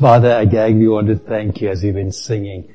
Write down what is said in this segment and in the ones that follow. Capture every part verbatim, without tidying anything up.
Father, again we want to thank you as we've been singing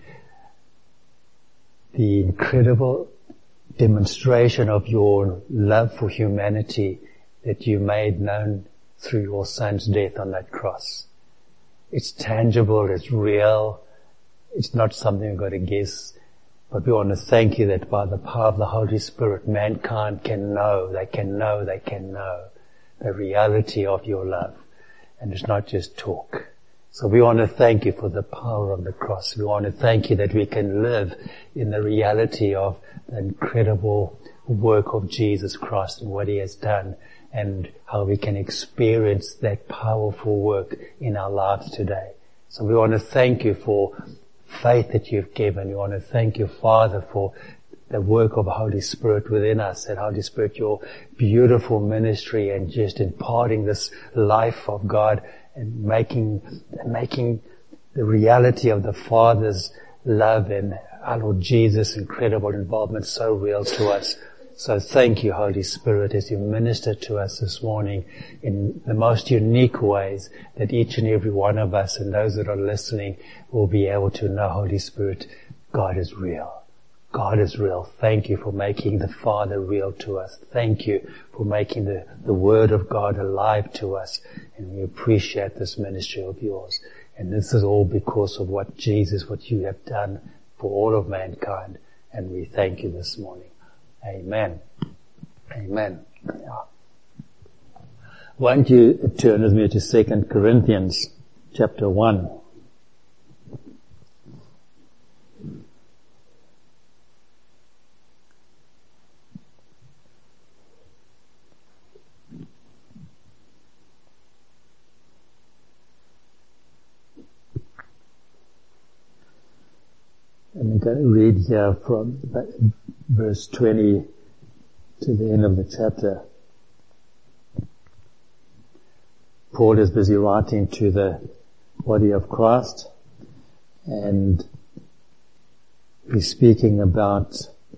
the incredible demonstration of your love for humanity that you made known through your Son's death on that cross. It's tangible, it's real, it's not something we've got to guess, but we want to thank you that by the power of the Holy Spirit, mankind can know, they can know, they can know the reality of your love. And it's not just talk. So we want to thank you for the power of the cross. We want to thank you that we can live in the reality of the incredible work of Jesus Christ and what he has done, and how we can experience that powerful work in our lives today. So we want to thank you for faith that you've given. We want to thank you, Father, for the work of the Holy Spirit within us, and Holy Spirit, your beautiful ministry and just imparting this life of God and making, making the reality of the Father's love and our Lord Jesus' incredible involvement so real to us. So thank you, Holy Spirit, as you minister to us this morning in the most unique ways, that each and every one of us and those that are listening will be able to know, Holy Spirit, God is real. God is real. Thank you for making the Father real to us. Thank you for making the, the Word of God alive to us. And we appreciate this ministry of yours. And this is all because of what Jesus, what you have done for all of mankind. And we thank you this morning. Amen. Amen. Why don't you turn with me to Second Corinthians chapter one. And I'm going to read here from verse twenty to the end of the chapter. Paul is busy writing to the body of Christ, and he's speaking about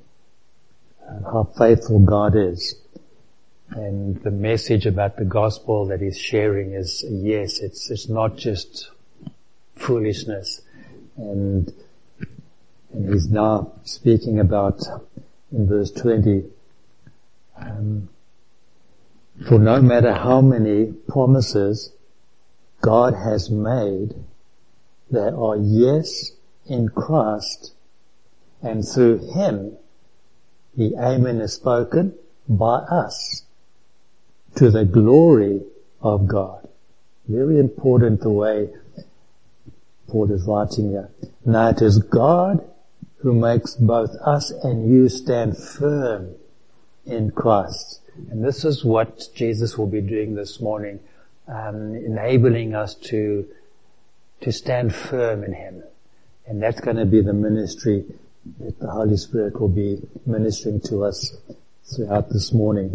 how faithful God is. And the message about the gospel that he's sharing is, yes, it's, it's not just foolishness. And And he's now speaking about, in verse twenty, um, for no matter how many promises God has made, they are yes in Christ, and through him the amen is spoken by us to the glory of God. Very important the way Paul is writing here. Now it is God who makes both us and you stand firm in Christ. And this is what Jesus will be doing this morning, um, enabling us to to stand firm in him. And that's going to be the ministry that the Holy Spirit will be ministering to us throughout this morning.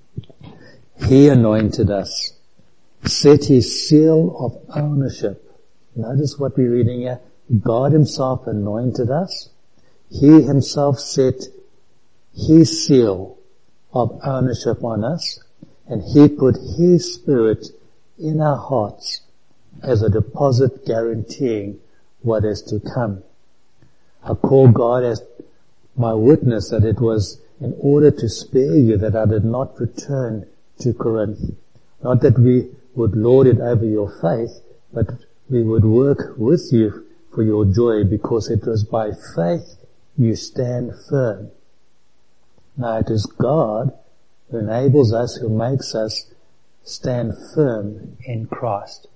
He anointed us, set his seal of ownership. Notice what we're reading here. God himself anointed us. He himself set his seal of ownership on us, and he put his Spirit in our hearts as a deposit guaranteeing what is to come. I call God as my witness that it was in order to spare you that I did not return to Corinth. Not that we would lord it over your faith, but we would work with you for your joy, because it was by faith you stand firm. Now it is God who enables us, who makes us stand firm in Christ.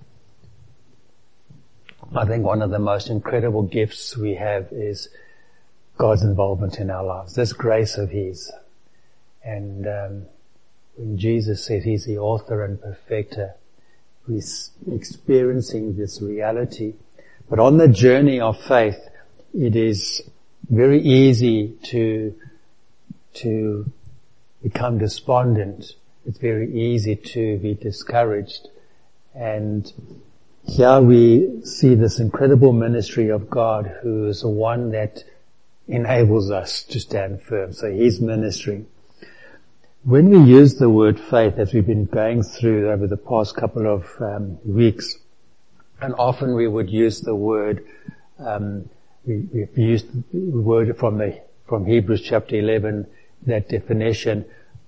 I think one of the most incredible gifts we have is God's involvement in our lives, this grace of his. And um, when Jesus said he's the author and perfecter, we're experiencing this reality. But on the journey of faith, it is very easy to to become despondent. It's very easy to be discouraged. And here we see this incredible ministry of God, who is the one that enables us to stand firm. So he's ministering. When we use the word faith, as we've been going through over the past couple of um, weeks, And often we would use the word, um, we, we've used the word from the, from Hebrews chapter eleven, that definition,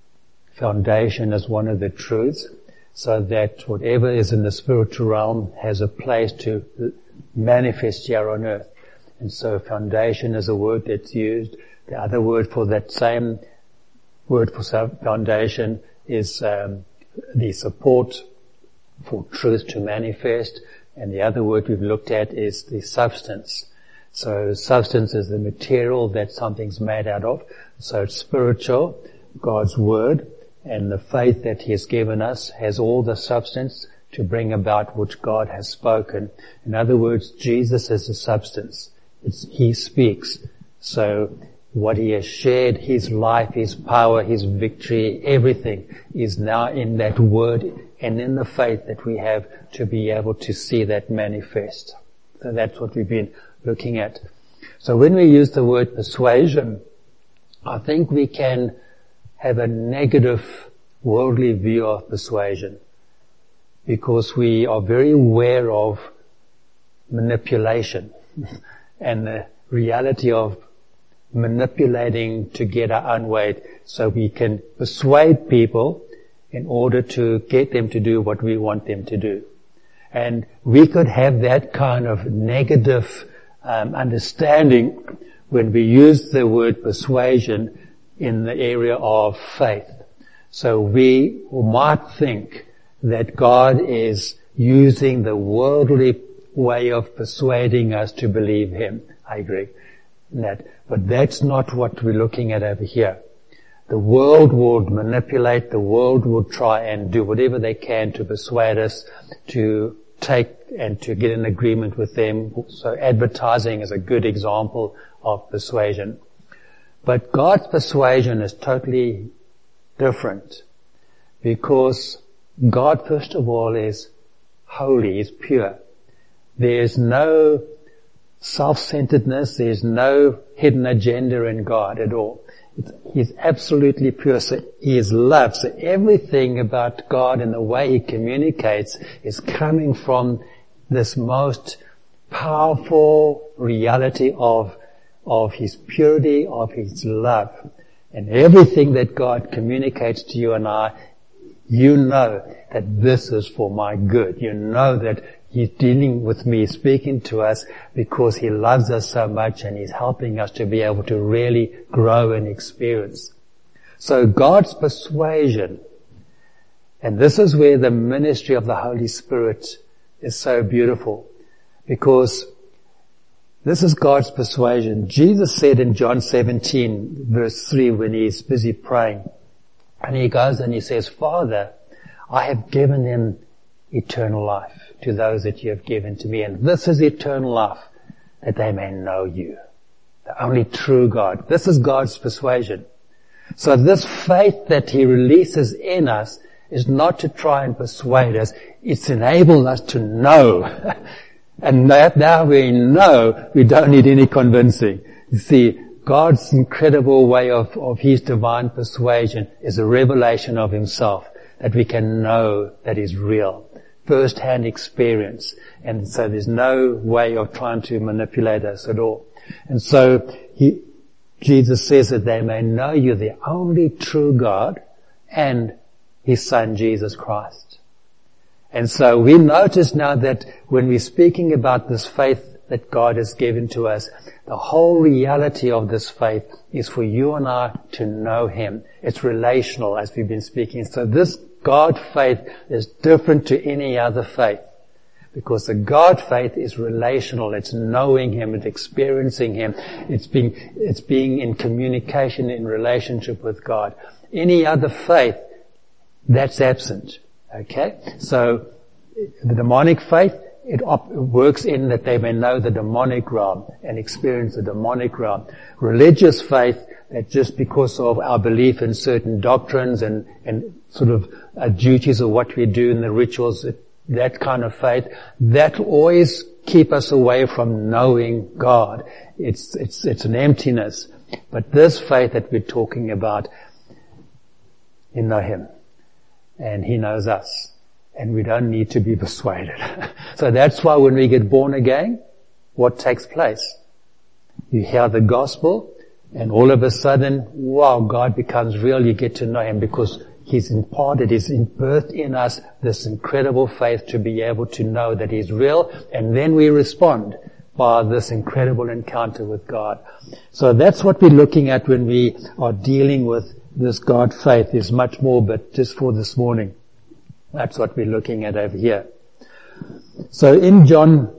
foundation as one of the truths, so that whatever is in the spiritual realm has a place to manifest here on earth. And so foundation is a word that's used. The other word for that same word for foundation is um, the support for truth to manifest. And the other word we've looked at is the substance. So substance is the material that something's made out of. So it's spiritual, God's word, and the faith that He has given us has all the substance to bring about which God has spoken. In other words, Jesus is the substance. It's, He speaks. So what He has shared, His life, His power, His victory, everything is now in that word and in the faith that we have to be able to see that manifest. So that's what we've been looking at. So when we use the word persuasion, I think we can have a negative worldly view of persuasion because we are very aware of manipulation and the reality of manipulating to get our own way so we can persuade people in order to get them to do what we want them to do. And we could have that kind of negative um, understanding when we use the word persuasion in the area of faith. So we might think that God is using the worldly way of persuading us to believe Him. I agree in that. But that's not what we're looking at over here. The world would manipulate, the world would try and do whatever they can to persuade us to take and to get an agreement with them. So advertising is a good example of persuasion. But God's persuasion is totally different because God, first of all, is holy, is pure. There's no self-centeredness, there's no hidden agenda in God at all. He's absolutely pure, so He is love. So everything about God and the way He communicates is coming from this most powerful reality of of His purity, of His love. And everything that God communicates to you and I, you know that this is for my good. You know that He's dealing with me, speaking to us because He loves us so much and He's helping us to be able to really grow and experience. So God's persuasion, and this is where the ministry of the Holy Spirit is so beautiful, because this is God's persuasion. Jesus said in John seventeen verse three when He's busy praying, and He goes and He says, Father, I have given them eternal life to those that You have given to me, and this is eternal life, that they may know You, the only true God. This is God's persuasion. So this faith that He releases in us is not to try and persuade us, it's enabled us to know. And that now we know we don't need any convincing. You see, God's incredible way of, of His divine persuasion is a revelation of Himself, that we can know that is real. First-hand experience. And so there's no way of trying to manipulate us at all. And so he, Jesus says that they may know You, the only true God, and His Son, Jesus Christ. And so we notice now that when we're speaking about this faith that God has given to us, the whole reality of this faith is for you and I to know Him. It's relational, as we've been speaking. So this God faith is different to any other faith, because the God faith is relational. It's knowing Him, it's experiencing Him, it's being, it's being in communication, in relationship with God. Any other faith, that's absent. Okay? So, the demonic faith, it op- works in that they may know the demonic realm and experience the demonic realm. Religious faith, that just because of our belief in certain doctrines and, and sort of uh, duties of what we do in the rituals, that kind of faith, that always keep us away from knowing God. It's, it's, it's an emptiness. But this faith that we're talking about, you know Him. And He knows us. and we don't need to be persuaded. So that's why when we get born again, what takes place? You hear the gospel, and all of a sudden, wow, God becomes real. You get to know Him because He's imparted, He's birthed in us this incredible faith to be able to know that He's real, and then we respond by this incredible encounter with God. So that's what we're looking at when we are dealing with this God faith. There's much more, but just for this morning, that's what we're looking at over here. So in John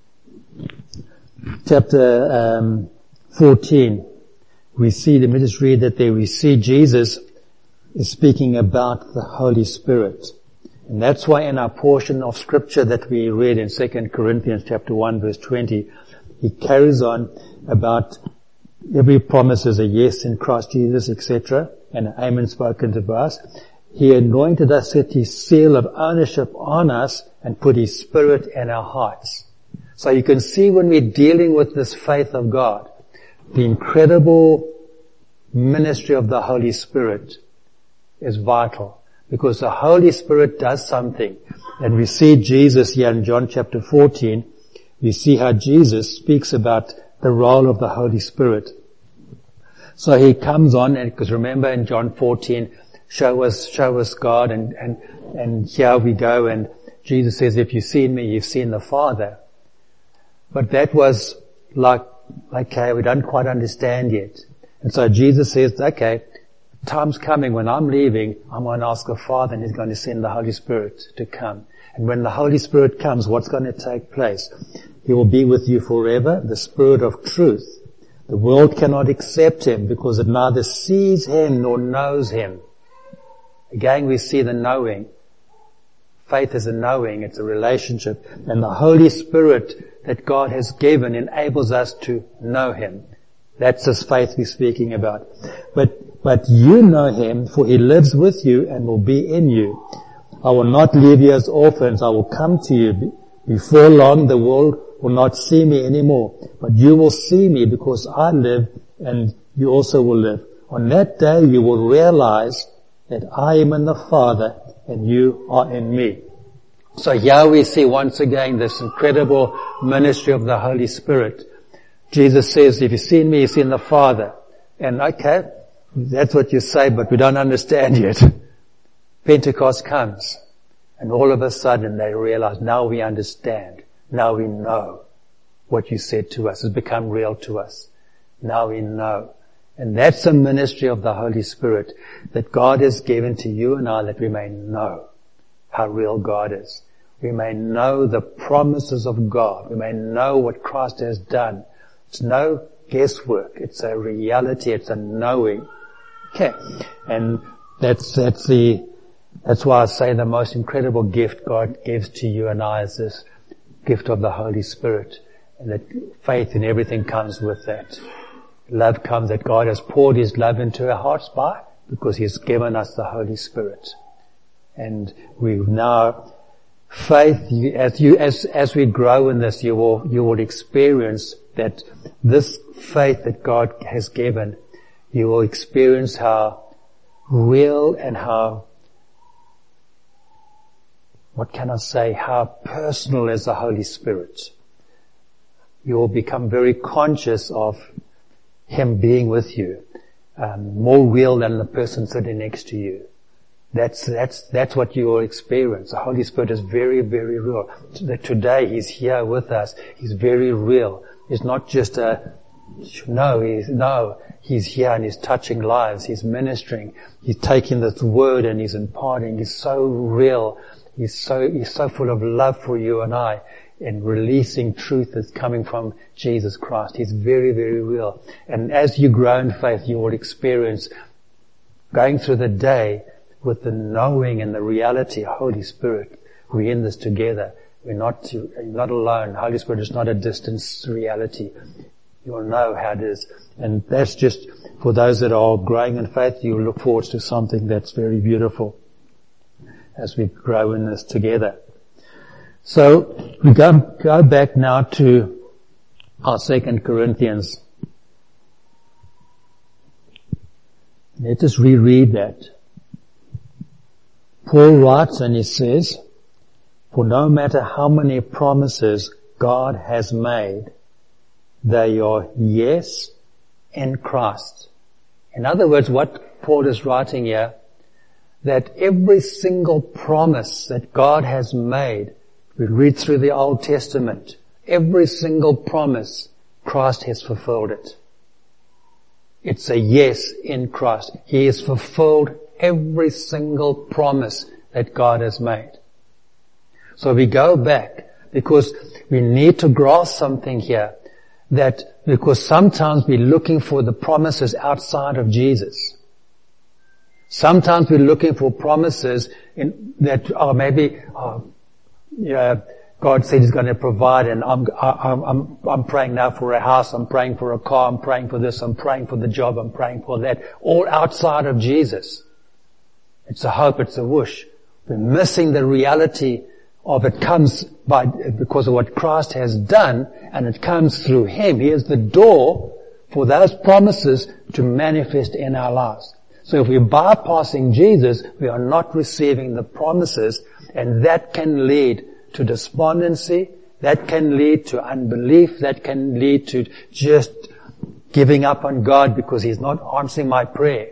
chapter um, fourteen, we see, let me just read that there, we see Jesus is speaking about the Holy Spirit. And that's why in our portion of scripture that we read in Second Corinthians chapter one verse twenty, he carries on about every promise is a yes in Christ Jesus, et cetera, and an amen spoken to us. He anointed us, set His seal of ownership on us, and put His Spirit in our hearts. So you can see when we're dealing with this faith of God, the incredible ministry of the Holy Spirit is vital, because the Holy Spirit does something. And we see Jesus here in John chapter fourteen, we see how Jesus speaks about the role of the Holy Spirit. So He comes on, and because remember in John fourteen, show us, show us God, and, and, and here we go, and Jesus says, if you've seen me, you've seen the Father. But that was like, okay, we don't quite understand yet. And so Jesus says, okay, time's coming when I'm leaving, I'm going to ask the Father, and He's going to send the Holy Spirit to come. And when the Holy Spirit comes, what's going to take place? He will be with you forever, the Spirit of truth. The world cannot accept Him because it neither sees Him nor knows Him. Again, we see the knowing. Faith is a knowing, it's a relationship. And the Holy Spirit that God has given enables us to know Him. That's this faith we're speaking about. But, but you know Him, for He lives with you and will be in you. I will not leave you as orphans. I will come to you. Before long, the world will not see me anymore, but you will see me because I live and you also will live. On that day, you will realize that I am in the Father and you are in me. So here we see once again this incredible ministry of the Holy Spirit. Jesus says, if you've seen me, you've seen the Father. And okay, that's what you say, but we don't understand yet. Pentecost comes, and all of a sudden they realize, now we understand. Now we know what you said to us has become real to us. Now we know. And that's the ministry of the Holy Spirit that God has given to you and I, that we may know how real God is. We may know the promises of God. We may know what Christ has done. It's no guesswork. It's a reality. It's a knowing. Okay. And that's, that's the, that's why I say the most incredible gift God gives to you and I is this gift of the Holy Spirit. And that faith in everything comes with that. Love comes, that God has poured His love into our hearts by, because He's given us the Holy Spirit. And we now, faith, you, as you, as, as we grow in this, you will, you will experience that this faith that God has given, you will experience how real and how, what can I say, how personal is the Holy Spirit. You will become very conscious of Him being with you, um, more real than the person sitting next to you. That's, that's, that's what you will experience. The Holy Spirit is very, very real. Today He's here with us. He's very real. He's not just a, no, he's, no, He's here and He's touching lives. He's ministering. He's taking this word and He's imparting. He's so real. He's so, He's so full of love for you and I, and releasing truth that's coming from Jesus Christ. He's very, very real. And as you grow in faith, you will experience going through the day with the knowing and the reality, Holy Spirit, we're in this together. We're not, you're not alone. Holy Spirit is not a distance reality. You'll know how it is. And that's just for those that are growing in faith. You look forward to something that's very beautiful as we grow in this together. So we go, go back now to our Second Corinthians. Let us reread that. Paul writes and he says, For no matter how many promises God has made, they are yes in Christ. In other words, what Paul is writing here, that every single promise that God has made, we read through the Old Testament, every single promise, Christ has fulfilled it. It's a yes in Christ. He has fulfilled every single promise that God has made. So we go back because we need to grasp something here, that because sometimes we're looking for the promises outside of Jesus. Sometimes we're looking for promises in, that are maybe, oh, yeah, God said He's going to provide, and I'm, I'm, I'm, I'm praying now for a house, I'm praying for a car, I'm praying for this, I'm praying for the job, I'm praying for that, all outside of Jesus. It's a hope, it's a wish. We're missing the reality of it comes by, because of what Christ has done, and it comes through Him. He is the door for those promises to manifest in our lives. So if we're bypassing Jesus, we are not receiving the promises, and that can lead to despondency, that can lead to unbelief, that can lead to just giving up on God because He's not answering my prayer.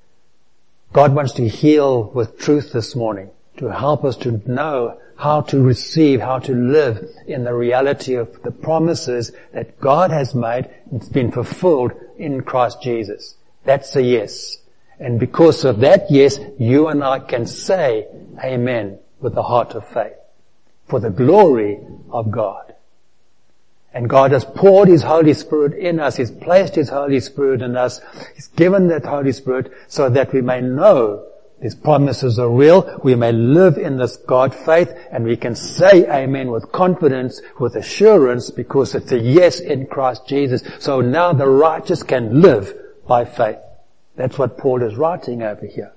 God wants to heal with truth this morning, to help us to know how to receive, how to live in the reality of the promises that God has made. It's been fulfilled in Christ Jesus. That's a yes. And because of that yes, you and I can say amen with the heart of faith for the glory of God. And God has poured His Holy Spirit in us. He's placed His Holy Spirit in us. He's given that Holy Spirit so that we may know His promises are real. We may live in this God faith, and we can say amen with confidence, with assurance, because it's a yes in Christ Jesus. So now the righteous can live by faith. That's what Paul is writing over here.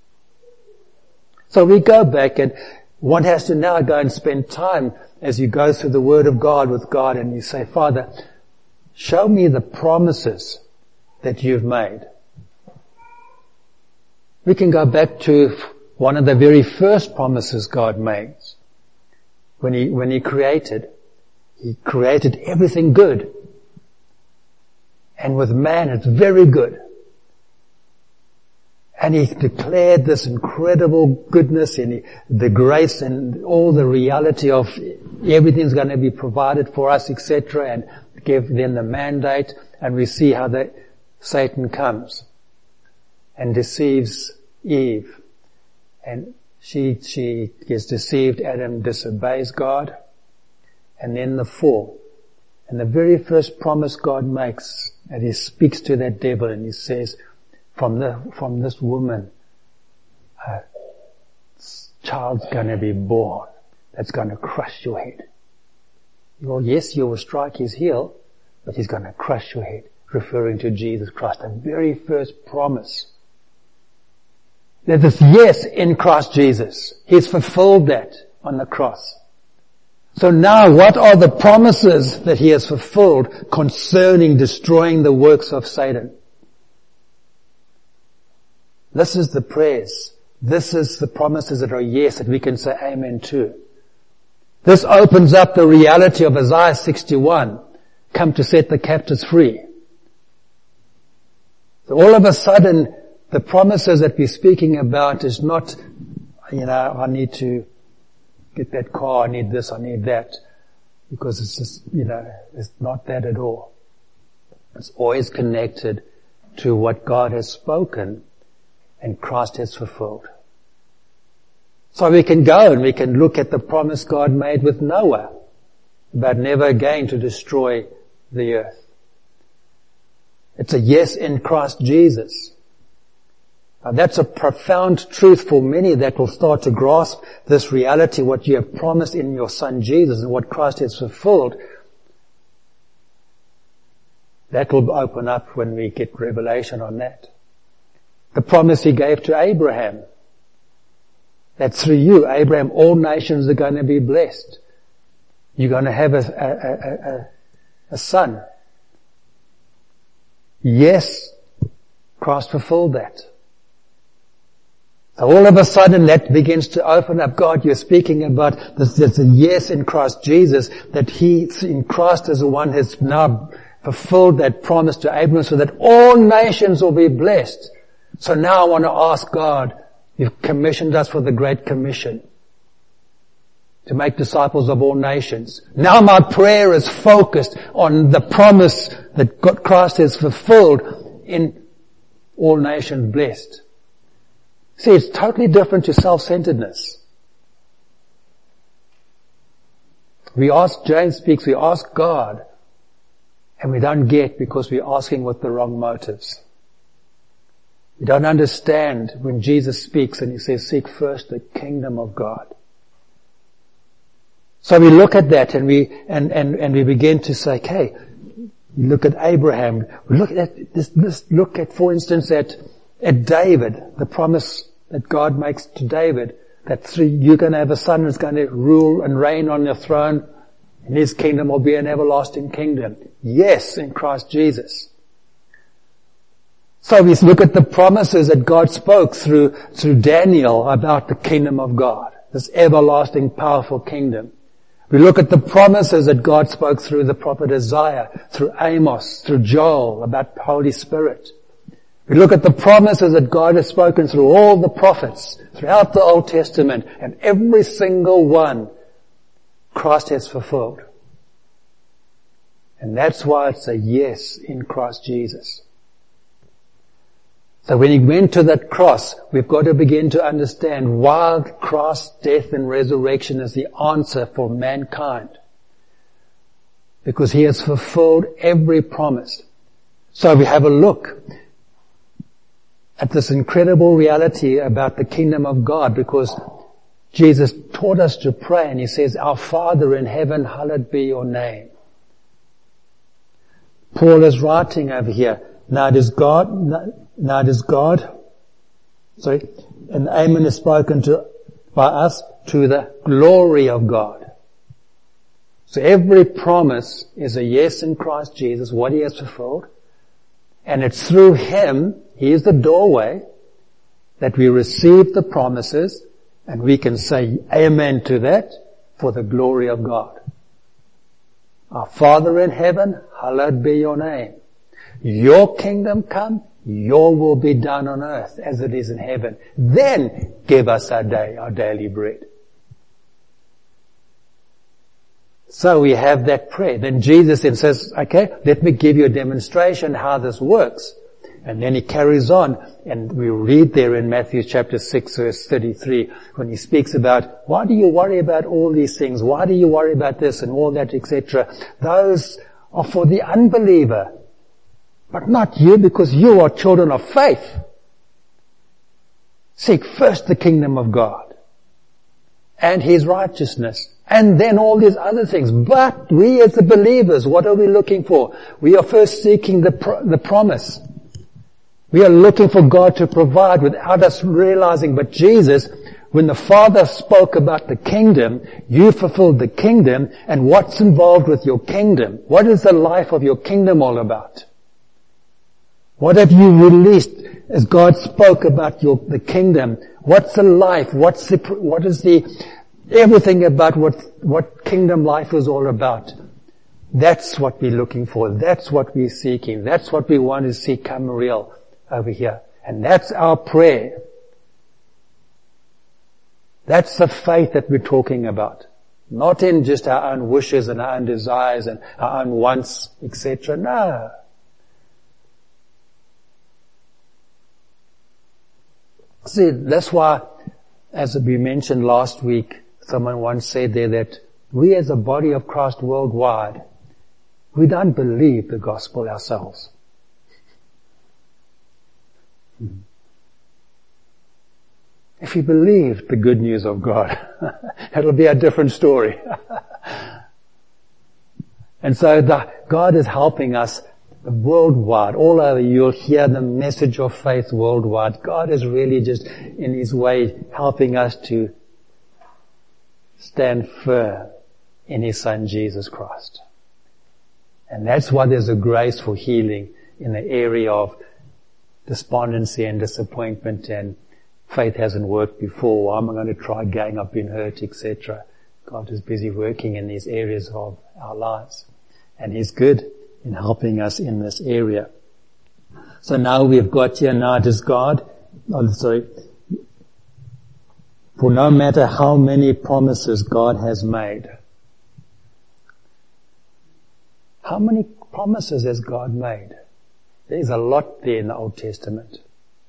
So we go back, and one has to now go and spend time as you go through the Word of God with God, and you say, Father, show me the promises that you've made. We can go back to one of the very first promises God makes. When He, when He created, He created everything good. And with man, it's very good. And He declared this incredible goodness and the grace and all the reality of everything's going to be provided for us, et cetera, and give them the mandate. And we see how the, Satan comes and deceives Eve. And she, she gets deceived. Adam disobeys God. And then the fall. And the very first promise God makes, and He speaks to that devil and He says, From the, from this woman, a child's gonna be born that's gonna crush your head. Well, yes, you will strike his heel, but he's gonna crush your head, referring to Jesus Christ, the very first promise. There's this yes in Christ Jesus. He's fulfilled that on the cross. So now what are the promises that He has fulfilled concerning destroying the works of Satan? This is the prayers. This is the promises that are yes, that we can say amen to. This opens up the reality of Isaiah sixty-one, come to set the captives free. So all of a sudden, the promises that we're speaking about is not, you know, I need to get that car, I need this, I need that. Because it's just, you know, it's not that at all. It's always connected to what God has spoken and Christ has fulfilled. So we can go and we can look at the promise God made with Noah about never again to destroy the earth. It's a yes in Christ Jesus. Now that's a profound truth for many that will start to grasp this reality, what you have promised in your Son Jesus and what Christ has fulfilled. That will open up when we get revelation on that. The promise He gave to Abraham, that through you, Abraham, all nations are going to be blessed. You're going to have a, a, a, a, a son. Yes, Christ fulfilled that. So all of a sudden that begins to open up. God, you're speaking about this, this yes in Christ Jesus, that He in Christ is the one who has now fulfilled that promise to Abraham so that all nations will be blessed. So now I want to ask God, you've commissioned us for the Great Commission to make disciples of all nations. Now my prayer is focused on the promise that God, Christ has fulfilled in all nations blessed. See, it's totally different to self-centeredness. We ask, James speaks, we ask God, and we don't get because we're asking with the wrong motives. We don't understand when Jesus speaks and He says, seek first the kingdom of God. So we look at that and we, and, and, and we begin to say, okay, we look at Abraham, we look at this, this look at, for instance, at, at David, the promise that God makes to David, that through you're going to have a son who's going to rule and reign on your throne, and his kingdom will be an everlasting kingdom. Yes, in Christ Jesus. So we look at the promises that God spoke through, through Daniel about the kingdom of God, this everlasting, powerful kingdom. We look at the promises that God spoke through the prophet Isaiah, through Amos, through Joel, about the Holy Spirit. We look at the promises that God has spoken through all the prophets, throughout the Old Testament, and every single one Christ has fulfilled. And that's why it's a yes in Christ Jesus. So when He went to that cross, we've got to begin to understand why Christ's death and resurrection is the answer for mankind. Because He has fulfilled every promise. So we have a look at this incredible reality about the kingdom of God, because Jesus taught us to pray and He says, our Father in heaven, hallowed be your name. Paul is writing over here, now does God, now does God, sorry, and amen is spoken to by us to the glory of God. So every promise is a yes in Christ Jesus, what He has fulfilled, and it's through Him, He is the doorway, that we receive the promises and we can say amen to that for the glory of God. Our Father in heaven, hallowed be your name. Your kingdom come, your will be done on earth as it is in heaven. Then give us our day, our daily bread. So we have that prayer. Then Jesus then says, okay, let me give you a demonstration how this works. And then He carries on, and we read there in Matthew chapter six verse thirty-three, when He speaks about, why do you worry about all these things? Why do you worry about this and all that, et cetera? Those are for the unbeliever, but not you, because you are children of faith. Seek first the kingdom of God and His righteousness, and then all these other things. But we as the believers, what are we looking for? We are first seeking the pro- the promise. We are looking for God to provide without us realizing. But Jesus, when the Father spoke about the kingdom, you fulfilled the kingdom. And what's involved with your kingdom? What is the life of your kingdom all about? What have you released as God spoke about your, the kingdom? What's the life? What's the, what is the, everything about what, what kingdom life is all about? That's what we're looking for. That's what we're seeking. That's what we want to see come real over here. And that's our prayer. That's the faith that we're talking about. Not in just our own wishes and our own desires and our own wants, et cetera. No. See, that's why, as we mentioned last week, someone once said there that we as a body of Christ worldwide, we don't believe the gospel ourselves. If you believed the good news of God, it'll be a different story. And so the, God is helping us worldwide, all over. You'll hear the message of faith worldwide. God is really just in His way helping us to stand firm in His Son Jesus Christ. And that's why there's a grace for healing in the area of despondency and disappointment and faith hasn't worked before. Why am I going to try again? I've been hurt, et cetera. God is busy working in these areas of our lives. And He's good in helping us in this area. So now we've got here, now does God, oh, sorry, for no matter how many promises God has made. How many promises has God made? There's a lot there in the Old Testament.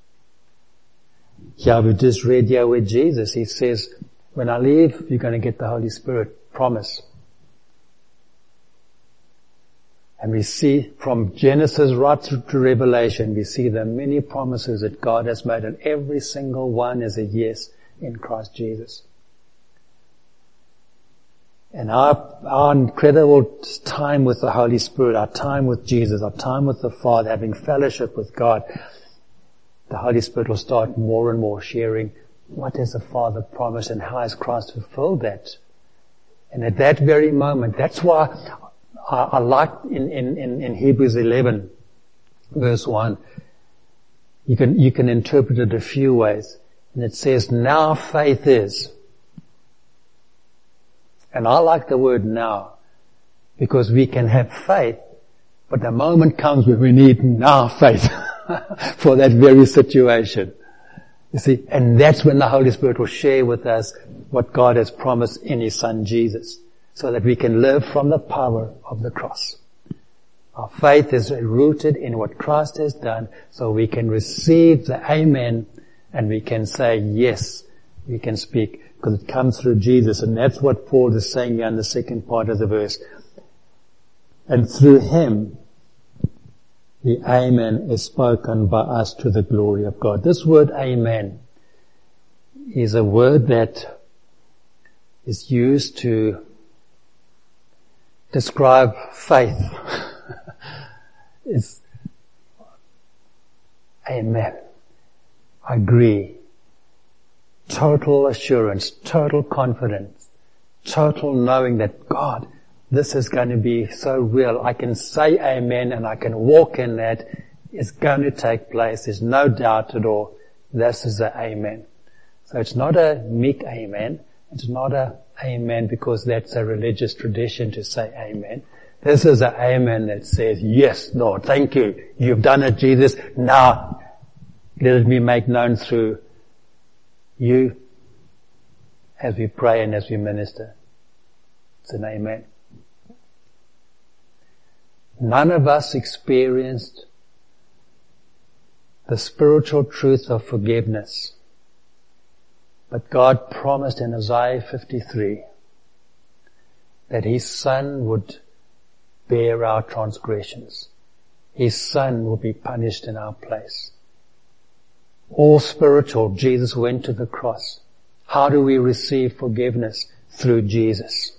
Here we just read here with Jesus. He says, when I leave, you're going to get the Holy Spirit. Promise. And we see from Genesis right through to Revelation, we see the many promises that God has made, and every single one is a yes in Christ Jesus. And our, our incredible time with the Holy Spirit, our time with Jesus, our time with the Father, having fellowship with God, the Holy Spirit will start more and more sharing what has the Father promised and how has Christ fulfilled that. And at that very moment, that's why I, I like in, in, in Hebrews eleven, verse one, you can, you can interpret it a few ways. And it says, now faith is. And I like the word now, because we can have faith, but the moment comes when we need now faith for that very situation. You see, and that's when the Holy Spirit will share with us what God has promised in His Son Jesus, so that we can live from the power of the cross. Our faith is rooted in what Christ has done, so we can receive the amen, and we can say yes, we can speak, because it comes through Jesus. And that's what Paul is saying here in the second part of the verse. And through Him, the amen is spoken by us to the glory of God. This word amen is a word that is used to describe faith. It's amen. I agree. Total assurance, total confidence, total knowing that God, this is going to be so real. I can say amen and I can walk in that. It's going to take place. There's no doubt at all. This is a amen. So it's not a meek amen. It's not a amen because that's a religious tradition to say amen. This is a amen that says, yes, Lord, thank you. You've done it, Jesus. Now, let it be made known through you as we pray and as we minister. It's an amen. None of us experienced the spiritual truth of forgiveness, but God promised in Isaiah fifty-three that His Son would bear our transgressions. His Son will be punished in our place. All spiritual, Jesus went to the cross. How do we receive forgiveness? Through Jesus.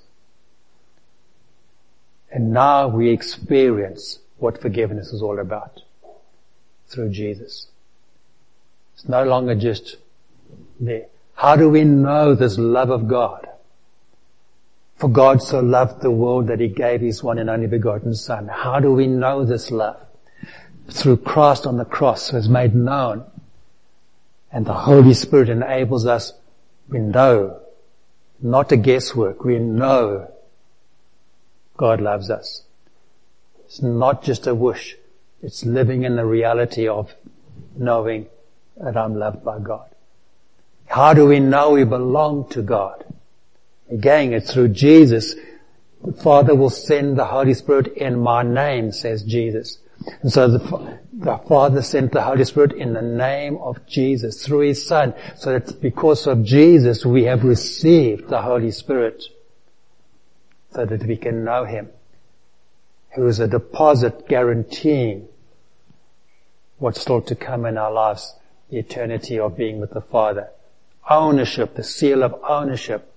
And now we experience what forgiveness is all about. Through Jesus. It's no longer just there. How do we know this love of God? For God so loved the world that He gave His one and only begotten Son. How do we know this love? Through Christ on the cross, who is made known. And the Holy Spirit enables us. We know, not a guesswork, we know God loves us. It's not just a wish. It's living in the reality of knowing that I'm loved by God. How do we know we belong to God? Again, it's through Jesus. The Father will send the Holy Spirit in my name, says Jesus. And so the, the Father sent the Holy Spirit in the name of Jesus through His Son, so that because of Jesus we have received the Holy Spirit, so that we can know Him, who is a deposit guaranteeing what's still to come in our lives, the eternity of being with the Father. Ownership, the seal of ownership.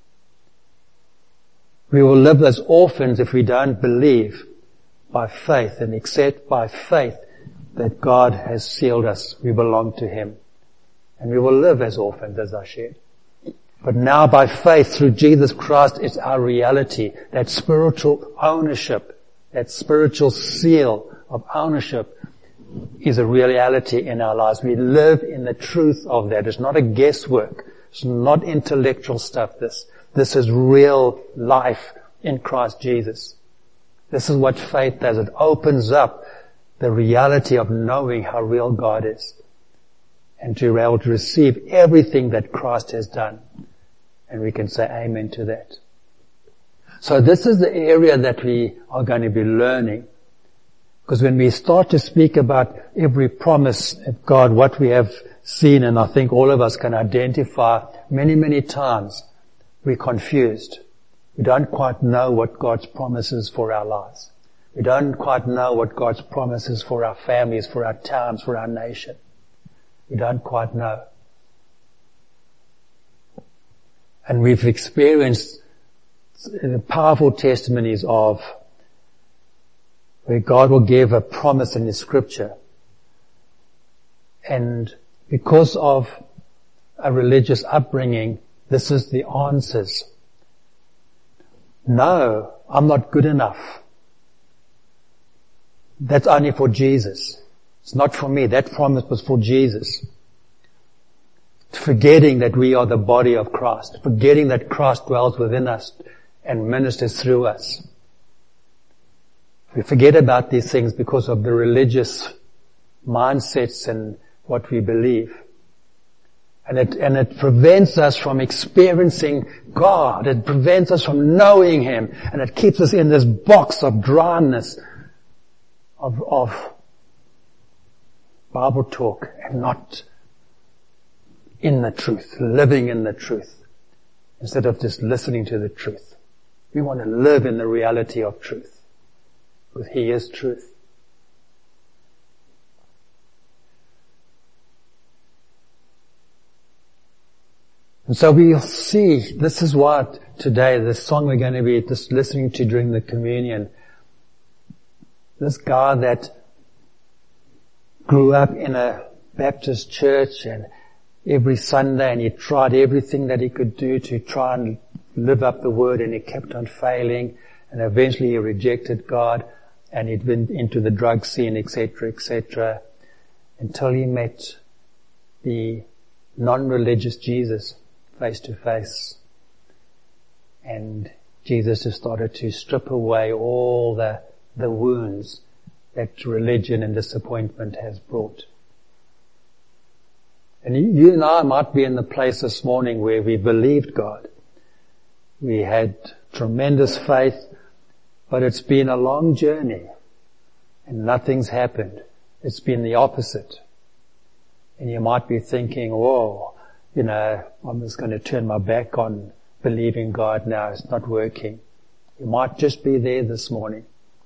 We will live as orphans if we don't believe by faith and accept by faith that God has sealed us. We belong to Him. And we will live as orphans, as I shared. But now by faith through Jesus Christ, it's our reality. That spiritual ownership, that spiritual seal of ownership is a reality in our lives. We live in the truth of that. It's not a guesswork. It's not intellectual stuff, this. This is real life in Christ Jesus. This is what faith does. It opens up the reality of knowing how real God is, and to be able to receive everything that Christ has done. And we can say amen to that. So this is the area that we are going to be learning. Because when we start to speak about every promise of God, what we have seen, and I think all of us can identify many, many times, we're confused. We don't quite know what God's promises for our lives. We don't quite know what God's promises for our families, for our towns, for our nation. We don't quite know. And we've experienced powerful testimonies of where God will give a promise in His scripture, and because of a religious upbringing, this is the answers. No, I'm not good enough. That's only for Jesus. It's not for me. That promise was for Jesus. Forgetting that we are the body of Christ. Forgetting that Christ dwells within us and ministers through us. We forget about these things because of the religious mindsets and what we believe. And it, and it prevents us from experiencing God. It prevents us from knowing Him. And it keeps us in this box of dryness, of, of Bible talk, and not in the truth, living in the truth, instead of just listening to the truth. We want to live in the reality of truth. Because He is truth. And so we'll see, this is what today, this song we're going to be just listening to during the communion, this guy that grew up in a Baptist church, and every Sunday, and he tried everything that he could do to try and live up the word, and he kept on failing, and eventually he rejected God, and he'd been into the drug scene, et cetera, et cetera, until he met the non-religious Jesus face to face. And Jesus just started to strip away all the, the wounds that religion and disappointment has brought. And you and I might be in the place this morning where we believed God. We had tremendous faith, but it's been a long journey and nothing's happened. It's been the opposite. And you might be thinking, whoa, you know, I'm just going to turn my back on believing God now. It's not working. You might just be there this morning.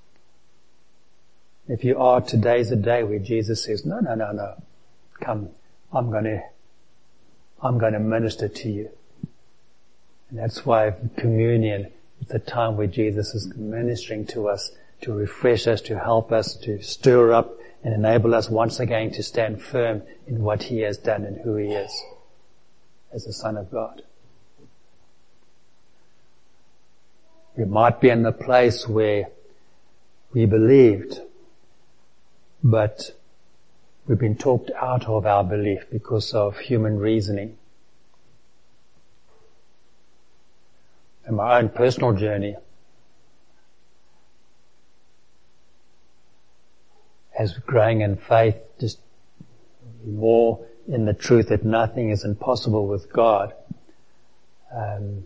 If you are, today's the day where Jesus says, no, no, no, no. Come, I'm going to, I'm going to minister to you. And that's why communion is the time where Jesus is ministering to us, to refresh us, to help us, to stir up and enable us once again to stand firm in what He has done and who He is as the Son of God. We might be in the place where we believed, but we've been talked out of our belief because of human reasoning. In my own personal journey, as growing in faith, just more in the truth that nothing is impossible with God, um,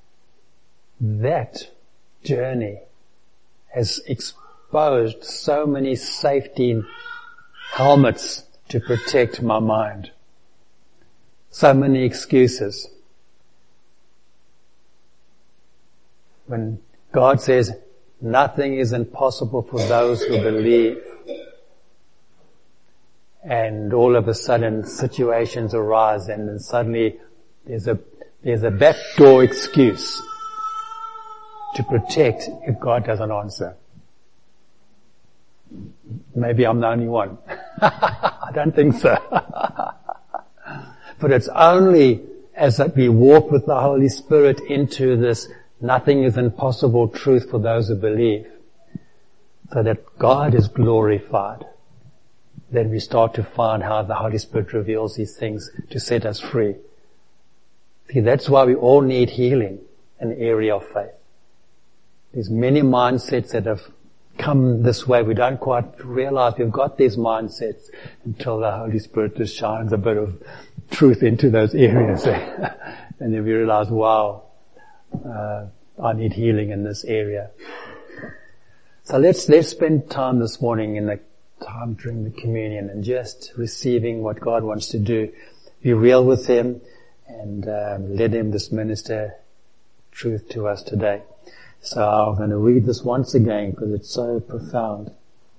that journey has exposed so many safety helmets to protect my mind. So many excuses. When God says nothing is impossible for those who believe, and all of a sudden situations arise, and then suddenly there's a there's a backdoor excuse to protect if God doesn't answer. Maybe I'm the only one. I don't think so. But it's only as that we walk with the Holy Spirit into this nothing is impossible truth for those who believe, so that God is glorified. then we start to find how the Holy Spirit reveals these things to set us free. See, that's why we all need healing in the area of faith. There's many mindsets that have come this way. We don't quite realize we've got these mindsets until the Holy Spirit just shines a bit of truth into those areas. And then we realize, wow, uh, I need healing in this area. So let's, let's spend time this morning in the time during the communion and just receiving what God wants to do. Be real with Him and um, let Him just minister truth to us today. So I'm going to read this once again because it's so profound.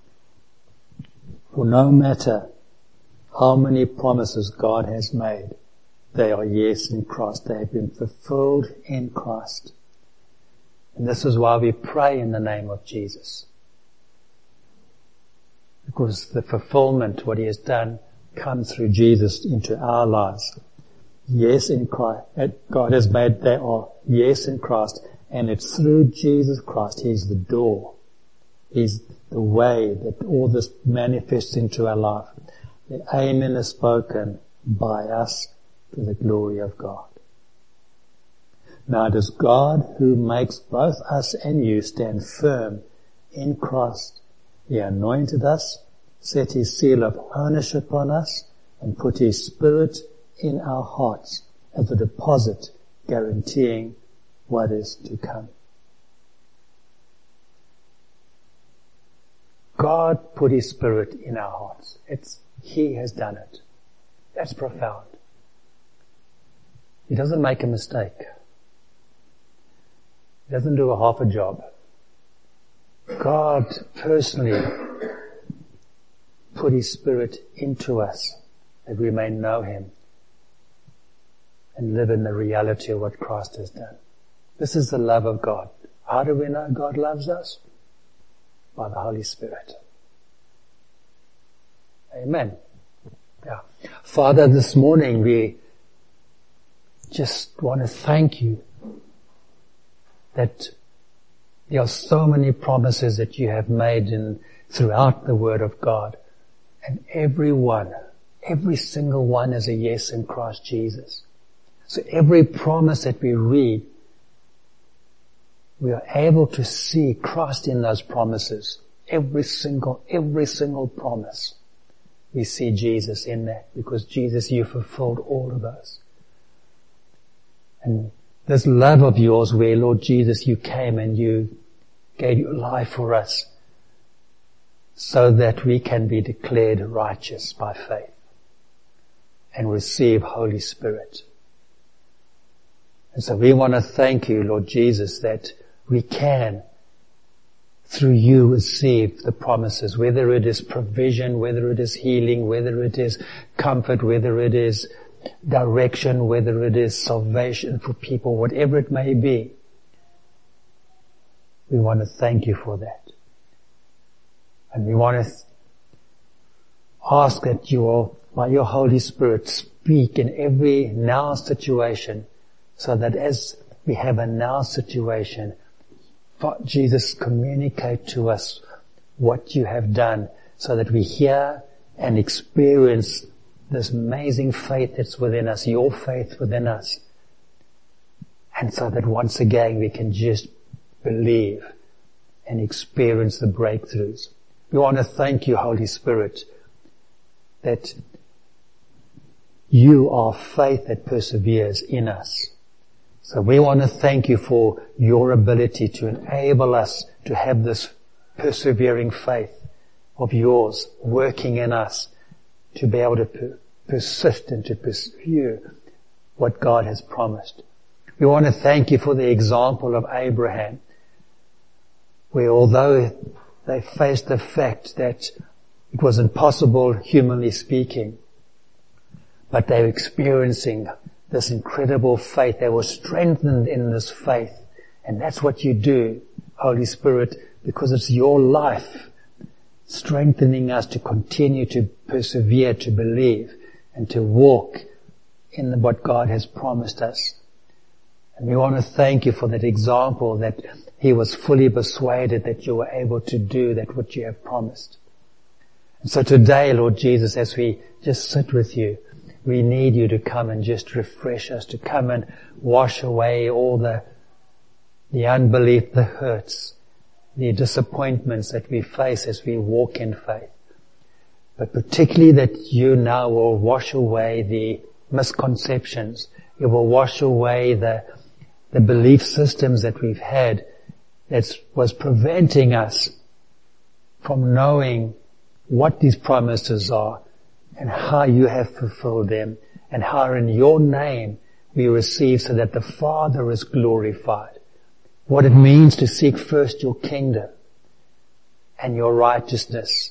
For no matter how many promises God has made, they are yes in Christ. They have been fulfilled in Christ. And this is why we pray in the name of Jesus. Because the fulfillment, what He has done, comes through Jesus into our lives. Yes in Christ. God has made, they are yes in Christ. And it's through Jesus Christ. He's the door. He's the way that all this manifests into our life. The amen is spoken by us to the glory of God. Now it is God who makes both us and you stand firm in Christ. He anointed us, set His seal of ownership on us, and put His Spirit in our hearts as a deposit guaranteeing what is to come. God put His Spirit in our hearts. It's, He has done it. That's profound. He doesn't make a mistake. He doesn't do a half a job. God personally put His Spirit into us that we may know Him and live in the reality of what Christ has done. This is the love of God. How do we know God loves us? By the Holy Spirit. Amen. Yeah. Father, this morning we just want to thank You that there are so many promises that You have made in throughout the Word of God. And every one, every single one is a yes in Christ Jesus. So every promise that we read, we are able to see Christ in those promises. Every single, every single promise. We see Jesus in that because Jesus, You fulfilled all of those. And this love of Yours where, Lord Jesus, You came and You gave Your life for us so that we can be declared righteous by faith and receive Holy Spirit. And so we want to thank You, Lord Jesus, that we can, through You, receive the promises, whether it is provision, whether it is healing, whether it is comfort, whether it is direction, whether it is salvation for people, whatever it may be. We want to thank You for that. And we want to ask that You will, by Your Holy Spirit, speak in every now situation so that as we have a now situation, Jesus, communicate to us what You have done so that we hear and experience this amazing faith that's within us, Your faith within us. And so that once again we can just believe and experience the breakthroughs. We want to thank You, Holy Spirit, that You are faith that perseveres in us. So we want to thank You for Your ability to enable us to have this persevering faith of Yours working in us to be able to per- persist and to pursue what God has promised. We want to thank You for the example of Abraham, where although they faced the fact that it was impossible humanly speaking, but they were experiencing this incredible faith. They were strengthened in this faith. And that's what You do, Holy Spirit, because it's Your life strengthening us to continue to persevere, to believe, and to walk in what God has promised us. And we want to thank You for that example that he was fully persuaded that You were able to do that which You have promised. And so today, Lord Jesus, as we just sit with you, we need you to come and just refresh us, to come and wash away all the, the unbelief, the hurts, the disappointments that we face as we walk in faith. But particularly that you now will wash away the misconceptions. You will wash away the, the belief systems that we've had that was preventing us from knowing what these promises are and how you have fulfilled them and how in your name we receive so that the Father is glorified. What it means to seek first your kingdom and your righteousness.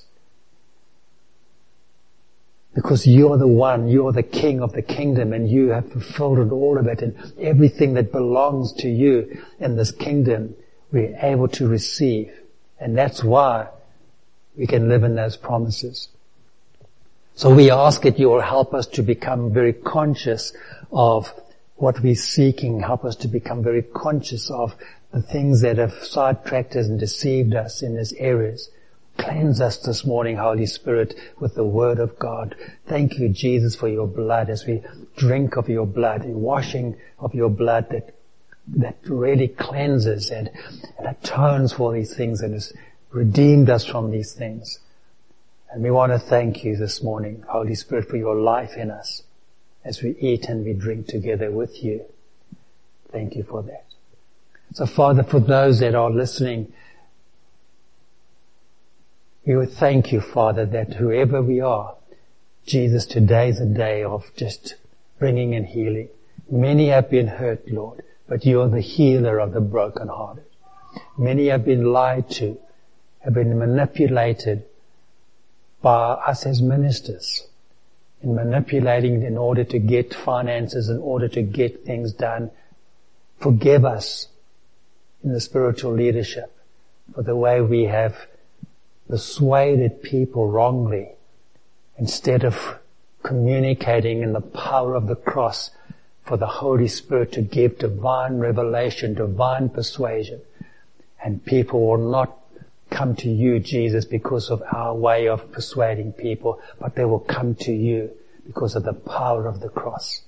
Because you are the one, you are the King of the kingdom and you have fulfilled all of it, and everything that belongs to you in this kingdom we're able to receive. And that's why we can live in those promises. So we ask that you will help us to become very conscious of what we're seeking. Help us to become very conscious of the things that have sidetracked us and deceived us in these areas. Cleanse us this morning, Holy Spirit, with the Word of God. Thank you, Jesus, for your blood as we drink of your blood, the washing of your blood that that really cleanses and, and atones for these things and has redeemed us from these things. And we want to thank you this morning, Holy Spirit, for your life in us as we eat and we drink together with you. Thank you for that. So, Father, for those that are listening, we would thank you, Father, that whoever we are, Jesus, today is a day of just bringing in healing. Many have been hurt, Lord, but you are the healer of the brokenhearted. Many have been lied to, have been manipulated by us as ministers, in manipulating in order to get finances, in order to get things done. Forgive us in the spiritual leadership for the way we have persuaded people wrongly instead of communicating in the power of the cross for the Holy Spirit to give divine revelation, divine persuasion. And people will not come to you, Jesus, because of our way of persuading people, but they will come to you because of the power of the cross.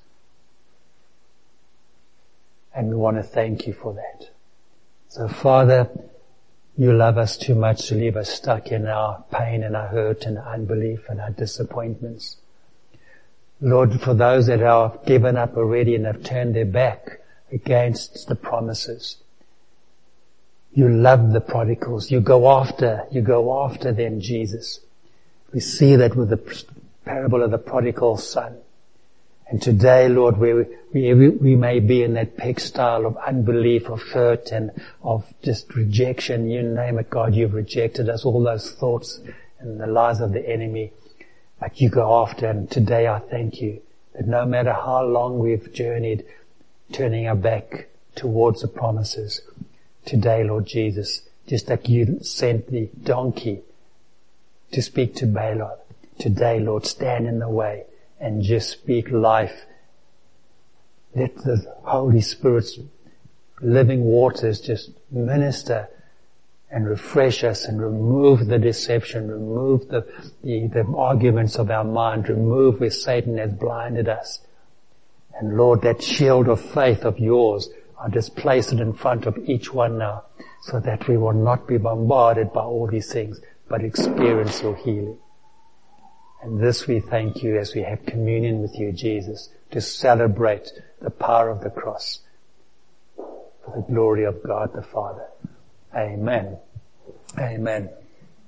And we want to thank you for that. So, Father, you love us too much to leave us stuck in our pain and our hurt and our unbelief and our disappointments. Lord, for those that have given up already and have turned their back against the promises, you love the prodigals. You go after, you go after them, Jesus. We see that with the parable of the prodigal son. And today, Lord, where we, we, we may be in that pigsty of unbelief, of hurt and of just rejection, you name it, God, you've rejected us, all those thoughts and the lies of the enemy. But you go after, and today I thank you that no matter how long we've journeyed, turning our back towards the promises, today, Lord Jesus, just like you sent the donkey to speak to Balaam, today, Lord, stand in the way and just speak life. Let the Holy Spirit's living waters just minister and refresh us and remove the deception, remove the, the, the arguments of our mind, remove where Satan has blinded us. And Lord, that shield of faith of yours, I just place it in front of each one now so that we will not be bombarded by all these things, but experience your healing. And this we thank you as we have communion with you, Jesus, to celebrate the power of the cross for the glory of God the Father. Amen. Amen.